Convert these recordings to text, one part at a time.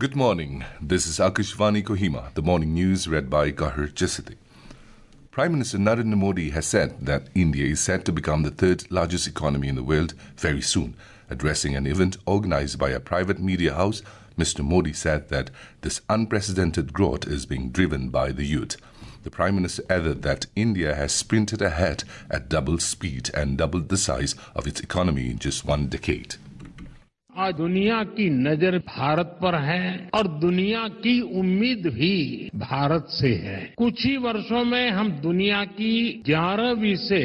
Good morning. This is Akashvani Kohima, the morning news read by Gahar Jasati. Prime Minister Narendra Modi has said that India is set to become the third largest economy in the world very soon. Addressing an event organized by a private media house, Mr. Modi said that this unprecedented growth is being driven by the youth. The Prime Minister added that India has sprinted ahead at double speed and doubled the size of its economy in just one decade. आज दुनिया की नजर भारत पर है और दुनिया की उम्मीद भी भारत से है। कुछ ही वर्षों में हम दुनिया की 11वीं से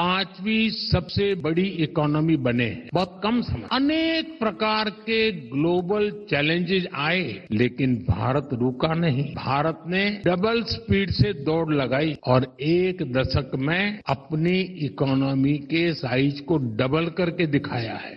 5वीं सबसे बड़ी इकोनॉमी बने। बहुत कम समय, अनेक प्रकार के ग्लोबल चैलेंजेस आए, लेकिन भारत रुका नहीं। भारत ने डबल स्पीड से दौड़ लगाई और एक दशक में अपनी इकोनॉमी के साइज को डबल करके दिखाया है।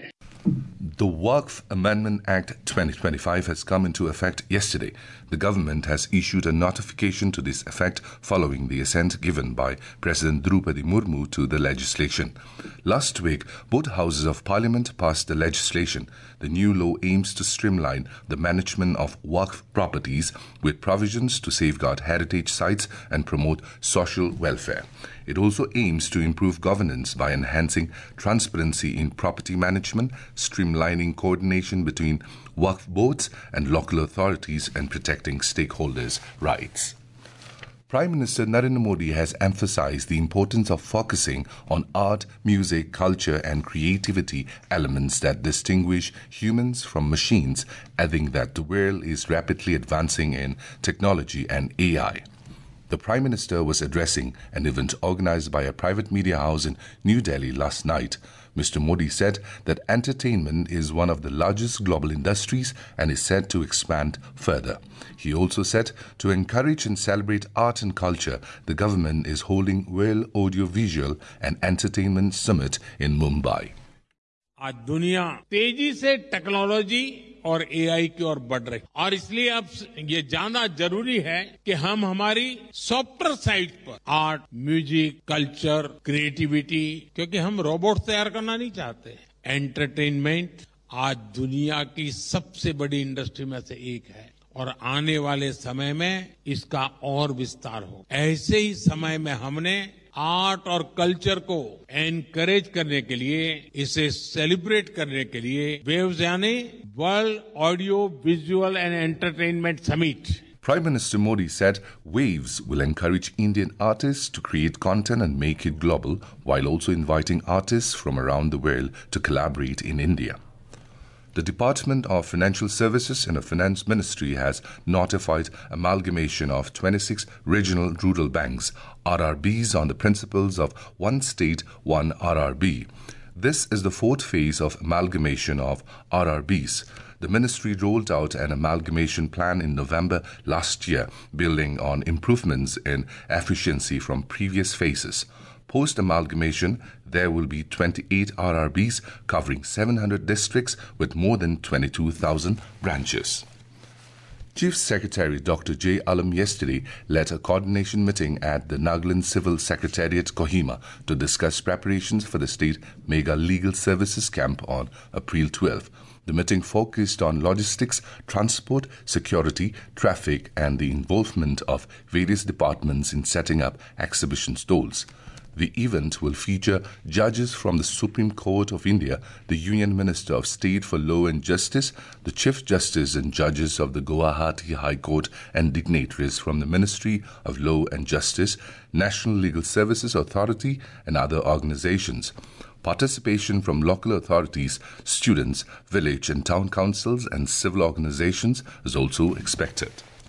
The Waqf Amendment Act 2025 has come into effect yesterday. The government has issued a notification to this effect following the assent given by President Draupadi Murmu to the legislation. Last week, both houses of parliament passed the legislation. The new law aims to streamline the management of Waqf properties with provisions to safeguard heritage sites and promote social welfare. It also aims to improve governance by enhancing transparency in property management, streamlining coordination between Waqf boards and local authorities, and protecting stakeholders' rights. Prime Minister Narendra Modi has emphasized the importance of focusing on art, music, culture and creativity elements that distinguish humans from machines, adding that the world is rapidly advancing in technology and AI. The Prime Minister was addressing an event organized by a private media house in New Delhi last night. Mr. Modi said that entertainment is one of the largest global industries and is set to expand further. He also said to encourage and celebrate art and culture, the government is holding World Audiovisual and Entertainment Summit in Mumbai. आज दुनिया तेजी से technology और AI की ओर बढ़ रही है और इसलिए अब ये जानना जरूरी है कि हम हमारी सॉफ्टवेयर साइड पर आर्ट, म्यूजिक, कल्चर, क्रिएटिविटी, क्योंकि हम रोबोट तैयार करना नहीं चाहते। एंटरटेनमेंट आज दुनिया की सबसे बड़ी इंडस्ट्री में से एक है और आने वाले समय में इसका और विस्तार हो। ऐसे ही समय में हमने आर्ट और कल्चर को एनकरेज करने के लिए, इसे सेलिब्रेट करने के लिए वेव्स यानी world audio visual and entertainment summit. Prime Minister Modi said WAVES will encourage Indian artists to create content and make it global, while also inviting artists from around the world to collaborate in India. The Department of Financial Services and the Finance Ministry has notified amalgamation of 26 regional rural banks, RRBs, on the principles of one state, one RRB. This is the fourth phase of amalgamation of RRBs. The ministry rolled out an amalgamation plan in November last year, building on improvements in efficiency from previous phases. Post-amalgamation, there will be 28 RRBs covering 700 districts with more than 22,000 branches. Chief Secretary Dr. J. Alam yesterday led a coordination meeting at the Nagaland Civil Secretariat, Kohima, to discuss preparations for the state mega legal services camp on April 12. The meeting focused on logistics, transport, security, traffic, and the involvement of various departments in setting up exhibition stalls. The event will feature judges from the Supreme Court of India, the Union Minister of State for Law and Justice, the Chief Justice and judges of the Guwahati High Court, and dignitaries from the Ministry of Law and Justice, National Legal Services Authority, and other organizations. Participation from local authorities, students, village and town councils, and civil organizations is also expected.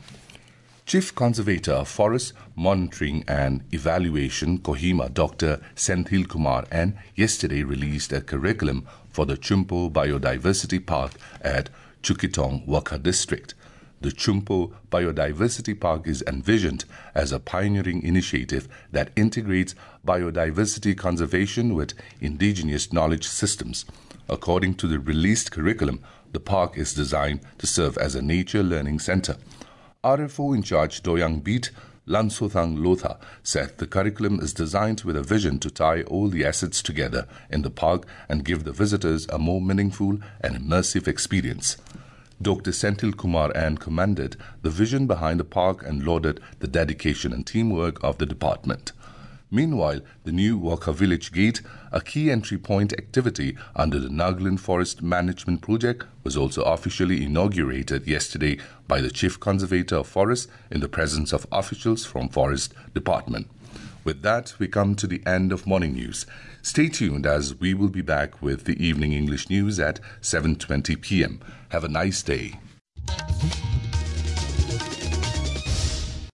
Chief Conservator of Forest Monitoring and Evaluation, Kohima, Dr. Senthil Kumar, and yesterday released a curriculum for the Chumpo Biodiversity Park at Chukitong, Wakha District. The Chumpo Biodiversity Park is envisioned as a pioneering initiative that integrates biodiversity conservation with indigenous knowledge systems. According to the released curriculum, the park is designed to serve as a nature learning center. RFO in charge Doyang Beat Lansothang Lotha said the curriculum is designed with a vision to tie all the assets together in the park and give the visitors a more meaningful and immersive experience. Dr. Senthil Kumar N commended the vision behind the park and lauded the dedication and teamwork of the department. Meanwhile, the new Wakha Village Gate, a key entry point activity under the Nagaland Forest Management Project, was also officially inaugurated yesterday by the Chief Conservator of Forests in the presence of officials from Forest Department. With that, we come to the end of Morning News. Stay tuned as we will be back with the Evening English News at 7:20 p.m. Have a nice day.